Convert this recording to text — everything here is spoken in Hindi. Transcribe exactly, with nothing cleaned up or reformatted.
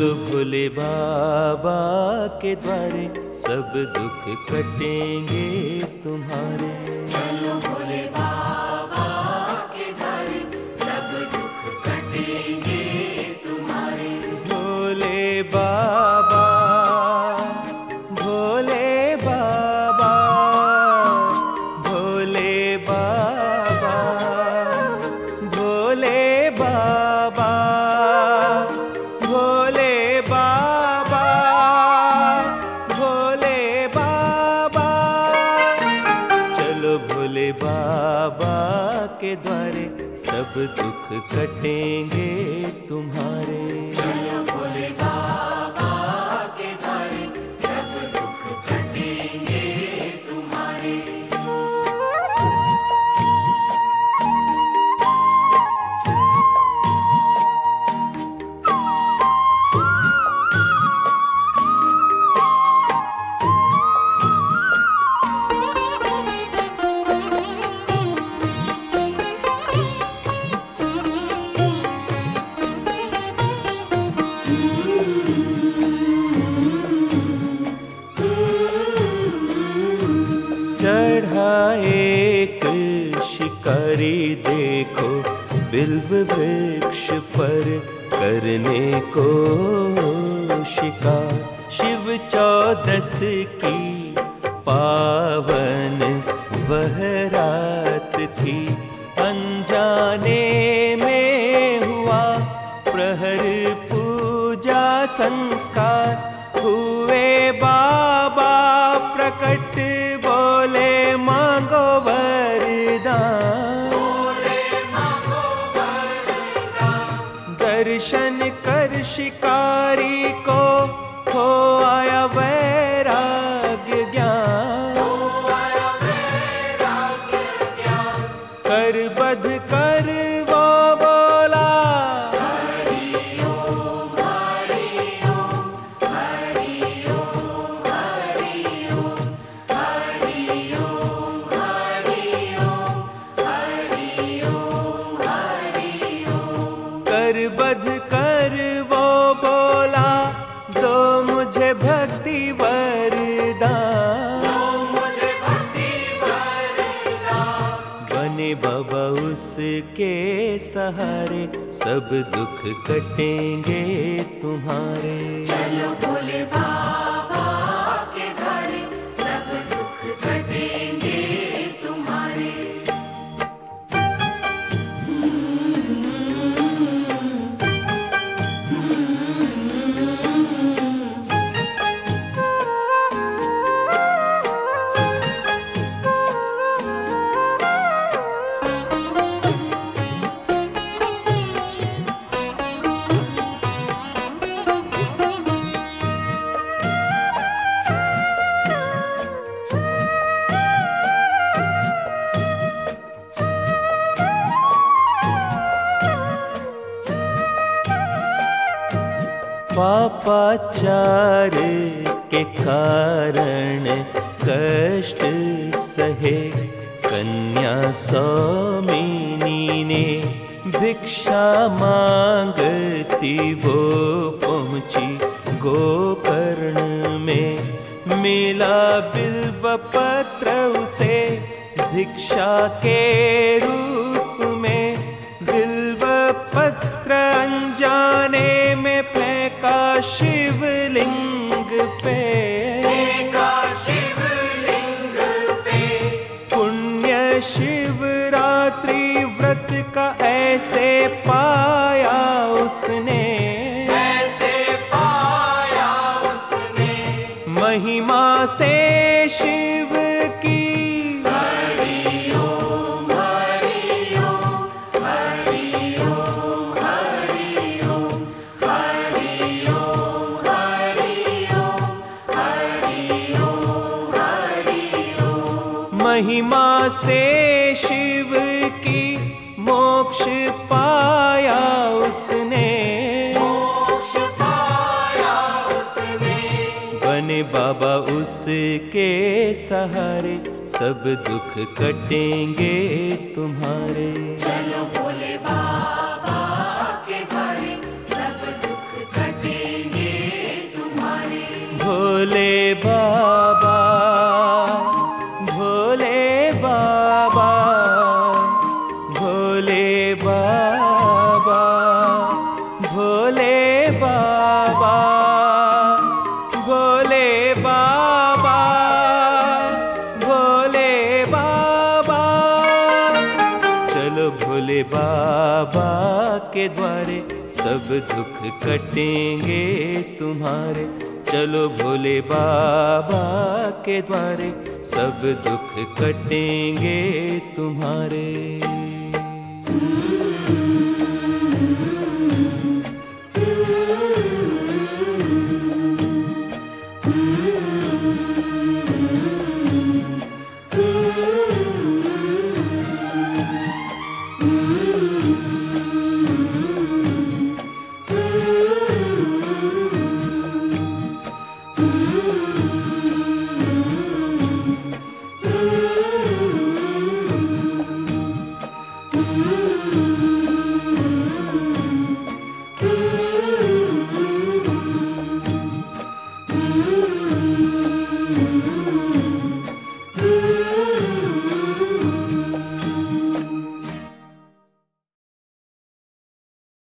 चलो भोले बाबा के द्वारे, सब दुख कटेंगे तुम्हारे। चलो भोले बाबा के द्वारे, सब दुख कटेंगे तुम्हारे। भोले बाबा, भोले बाबा, भोले बाबा, भोले बाबा, भोले बाबा, भोले बाबा। चलो भोले बाबा के द्वारे, सब दुख कटेंगे तुम्हारे। चलो भोले बाबा के द्वारे, सब दुख कटेंगे तुम्हारे। चढ़ा एक शिकारी देखो, बिल्व वृक्ष पर करने को शिकार। शिव चौदस की पावन वह रात थी, अनजाने में हुआ प्रहर पूजा संस्कार। हुए बाबा प्रकट, बोले मांगो वरदान। दर्शन कर शिकारी को हो आया वैराग्य ज्ञान। कर बध कर वो बोला, कर बध कर वो बोला, दो मुझे भक्ति वरदान। बने बाबा उसके सहारे, सब दुख कटेंगे तुम्हारे। चलो भोले बाबा के द्वारे, सब दुख कटेंगे तुम्हारे। पापाचार के कारण कष्ट सहे, कन्या सौमिनी ने भिक्षा मांगती वो पहुंची गोकर्ण में। मिला बिल्व पत्र उसे भिक्षा के रूप में। बिल्व पत्र अनजाने में फेंका शिवलिंग पे। शिवलिंग पे पुण्य शिवरात्रि व्रत का ऐसे पाया उसने, ऐसे पाया उसने। महिमा से शिव की महिमा से शिव की मोक्ष पाया उसने, मोक्ष पाया उसने। बने बाबा उसके सहारे, सब दुख कटेंगे तुम्हारे। चलो भोले बाबा के द्वारे, सब दुख कटेंगे बाबा, भोले बाबा, भोले बाबा, भोले बाबा, भोले बाबा, भोले बाबा। चलो भोले बाबा के द्वारे सब दुख कटेंगे तुम्हारे। चलो भोले बाबा के द्वारे सब दुख कटेंगे तुम्हारे।